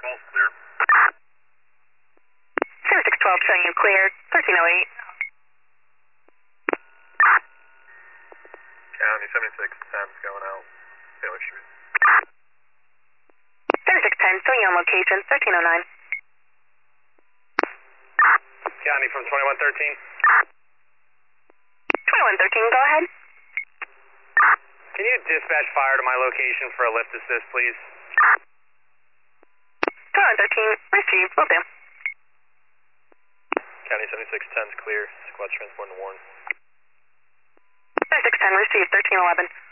Falls clear. 0612 showing you clear, 1308. County 7610's going out. Taylor Street. 3610 showing you on location, 1309. County from 2113. 2113, go ahead. Can you dispatch fire to my location for a lift assist, please? 2113, received, will do. County 7610's clear. Squad's transporting to Warren. 3610, received, 1311.